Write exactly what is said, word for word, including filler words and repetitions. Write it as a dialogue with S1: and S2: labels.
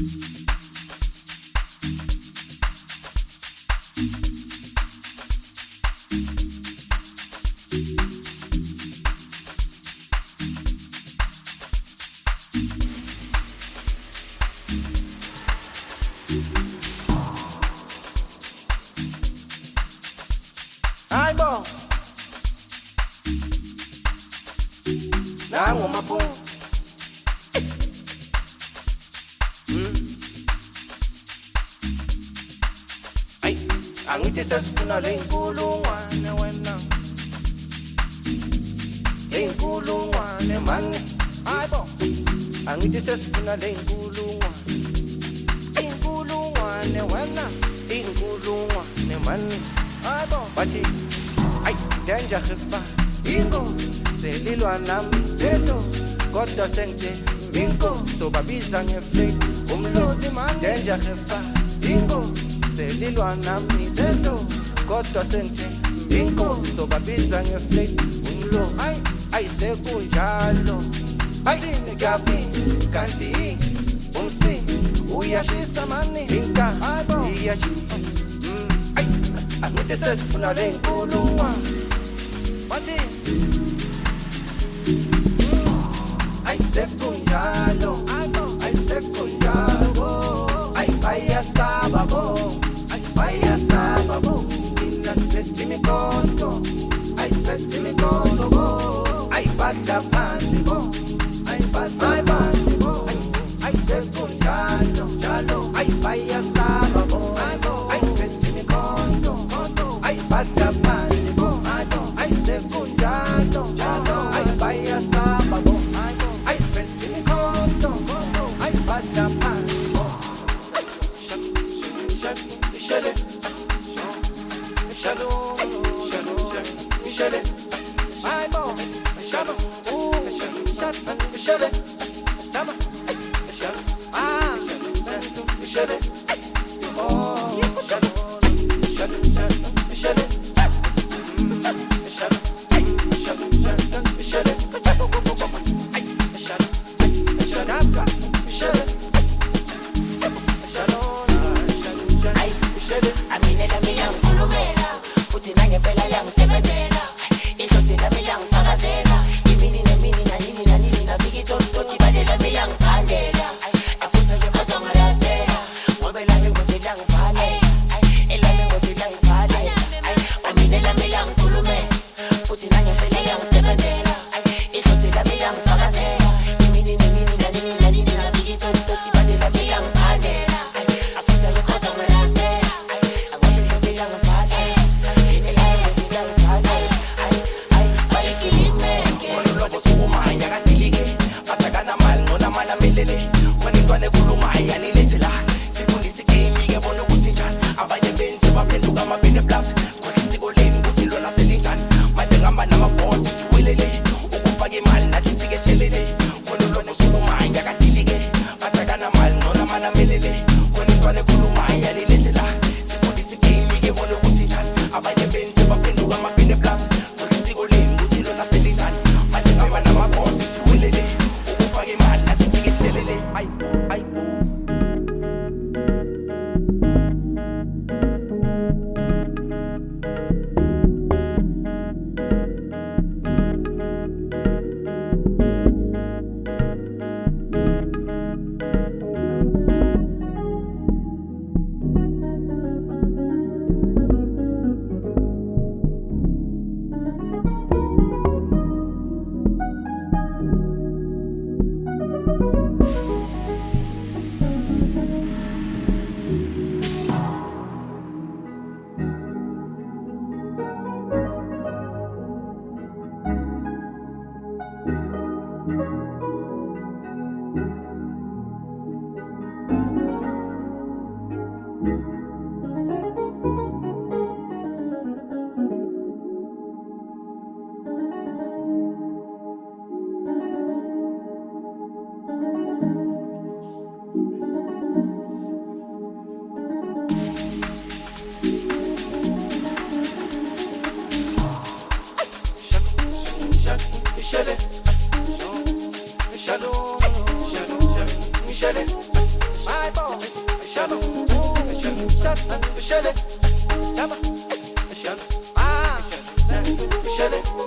S1: Nango mapu Ay, angithi sesifuna lenkulungwane wena Lenkulungwane mani Hayibo Angithi sesifuna lenkulungwane Inkulungwane wena Inkulungwane mani Hayibo Bathi Ay, danger khifa Ingozi selilwa nami lezo kodwa sengithe inkosi sobabiza ngeflake umlozi man danger hefa inkosi selilwa nami lezo kodwa sengithe inkosi sobabiza ngeflake umlozi ay ayisekunjalo athini kabi kanti umsi uyashisa mani inka hayibo iyashisa ay angithi sesifuna lenkulungwane bathi Ay sekunjalo, ay sekunjalo, ay vaya sábado, ay vaya sábado, ina speti mi konto, ay speti mi konto, ay badla panzi bo, ay badla panzi bo, ay sekunjalo, jalo, ay vaya sábado, ay speti mi konto, ay badla panzi bo, ay sekunjalo, jalo, ay vaya sábado. Shama, Shama, Shama, Shama, Shama, Shama, Shama,